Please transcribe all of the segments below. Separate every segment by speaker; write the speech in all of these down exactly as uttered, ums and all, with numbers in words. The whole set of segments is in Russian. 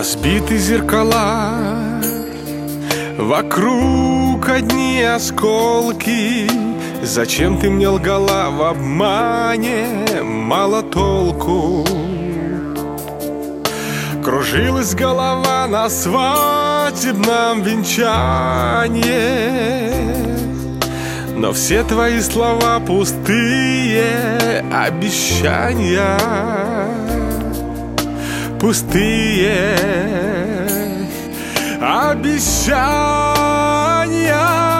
Speaker 1: Разбиты зеркала, вокруг одни осколки. Зачем ты мне лгала в обмане, мало толку. Кружилась голова на свадебном венчании, но все твои слова пустые обещания. Пустые обещания.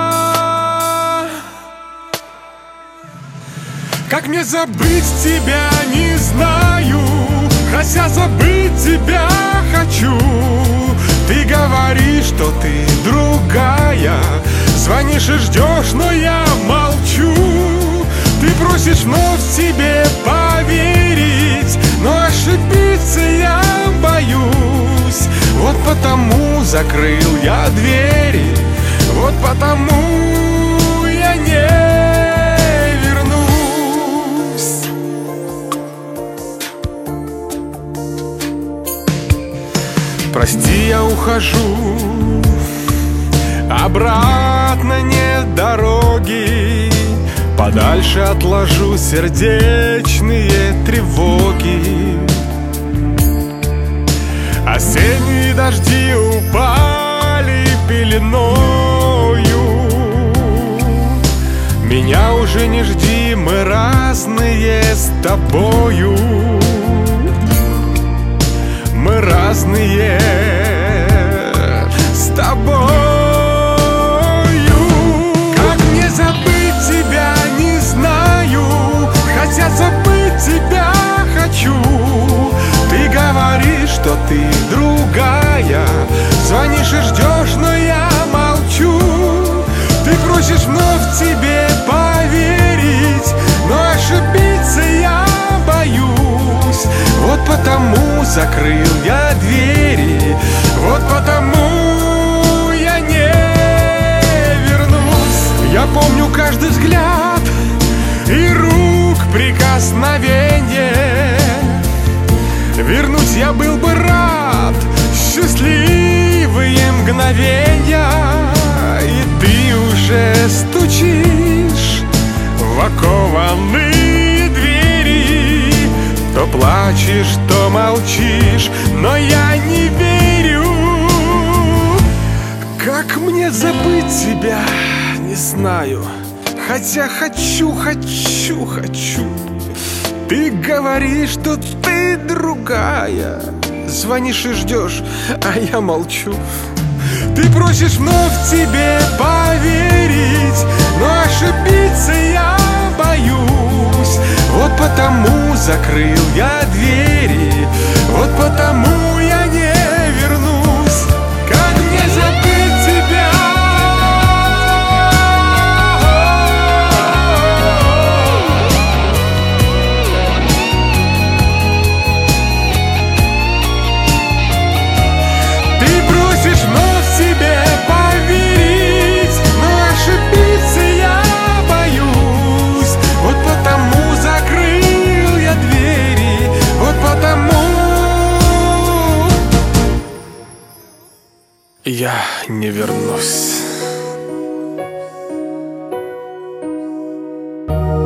Speaker 1: Как мне забыть тебя, не знаю, хотя забыть тебя хочу. Ты говоришь, что ты другая, звонишь и ждешь, но я молчу. Ты просишь вновь себе поверить, но ошибиться я боюсь. Вот потому закрыл я двери, вот потому я не вернусь. Прости, я ухожу, обратно нет дороги. Подальше отложу сердечные тревоги. Осенние дожди упали пеленою. Меня уже не жди, мы разные с тобою. Мы разные с тобою. Как мне забыть тебя, не знаю, хотя забыть тебя хочу. Ты говоришь, что ты другая, звонишь и ждешь, но я молчу. Ты просишь вновь тебе поверить, но ошибиться я боюсь. Вот потому закрыл я двери, вот потому я не вернусь. Я помню каждый взгляд и рук прикосновение. Вернуть я был бы рад, счастливые мгновения. И ты уже стучишь в окованные двери. То плачешь, то молчишь, но я не верю. Как мне забыть тебя, не знаю, хотя хочу, хочу, хочу. Ты говоришь, что ты другая, звонишь и ждешь, а я молчу. Ты просишь вновь тебе поверить, но ошибиться я боюсь. Вот потому закрыл я двери, вот потому я не вернусь. Как мне забыть тебя? Я не вернусь.